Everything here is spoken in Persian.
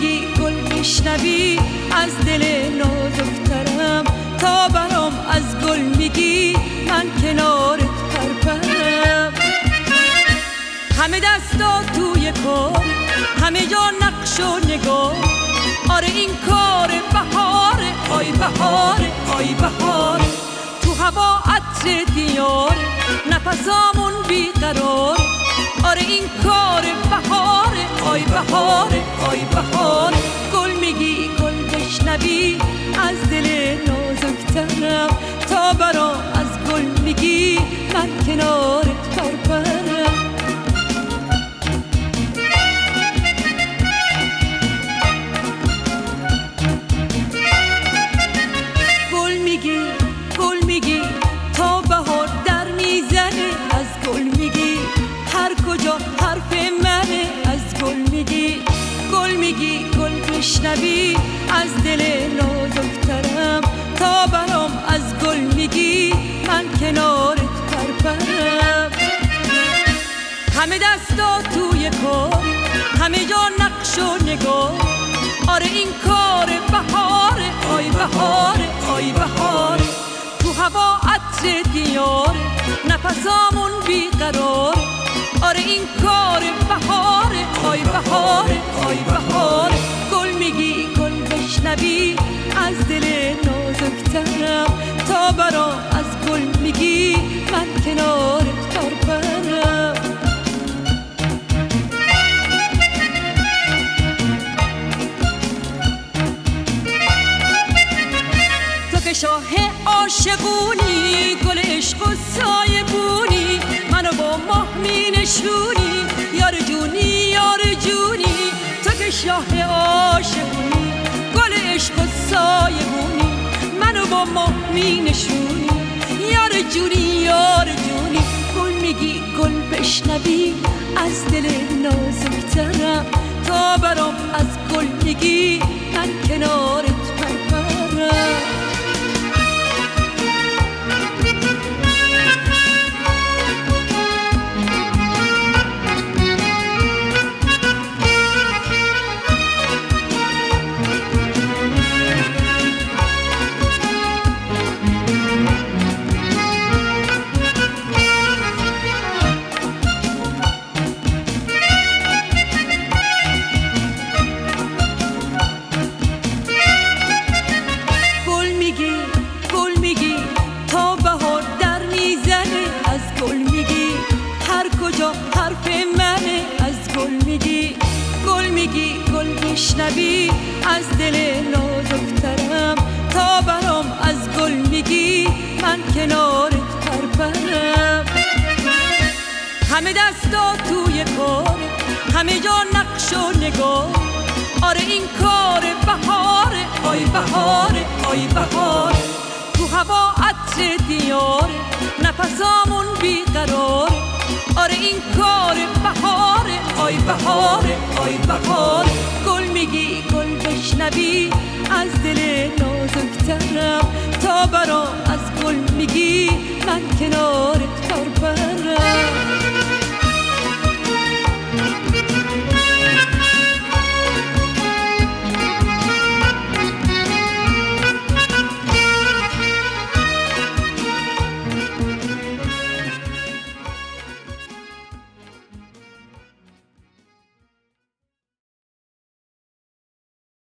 میگی گل بشنوی از دل نازکترم، تا برام از گل میگی من کنارت پرپرم. همه دستا توی کار، همه جا نقش و نگاه، آره این کار بهاره، آی بهاره، آی بهاره. تو هوا عطر دیاره، نفسامون بیقراره، آره این کار بهاره، آی بهاره، آی بهاره. گل میگی گل بشنوی از دل نازکترم، تا برام از گل میگی من کنارت پرپرم. گل میگی تا بهار در میزنه، از گل میگی هر کجا حرف منه، از گل میگی. گل میگی گل بشنوی از دل نازکترم، تا برام از گل میگی من کنارت پرپرم. همه دستا توی کار، همه جا نقش و نگاه، آره این کار بهاره، آی بهاره، آی بهاره. تو هوا عطر دیاره، نفسامون بیقراره، آره این کار بهاره، آی بهاره، آی بهاره. گل میگی گل بشنوی از دل نازکترم، تا برام از گل میگی من کنارت پرپرم. تو که شاه عاشقونی، گل عشق و سایبونی، منو با ماه می نشونی، یار جونی یار جونی. تو که شاه عاشقونی، گل عشق و سایبونی، منو با ماه می نشونی، یار جونی یار جونی. گل میگی گل بشنوی از دل نازکترم، تا برام از گل میگی من کنارت پرپرم. حرف منه، از گل میگی. گل میگی گل بشنوی از دل نازکترم، تا برام از گل میگی من کنارت پرپرم. همه دستا توی کار، همه جا نقش و نگاه، آره این کار بهاره، آی بهاره، آی بهاره. تو هوا عطر دیاره، نفسامون بیقراره، آره این کار بهاره، آی بهاره، آی بهاره. گل میگی گل بشنوی از دل نازکترم، تا برام از گل میگی من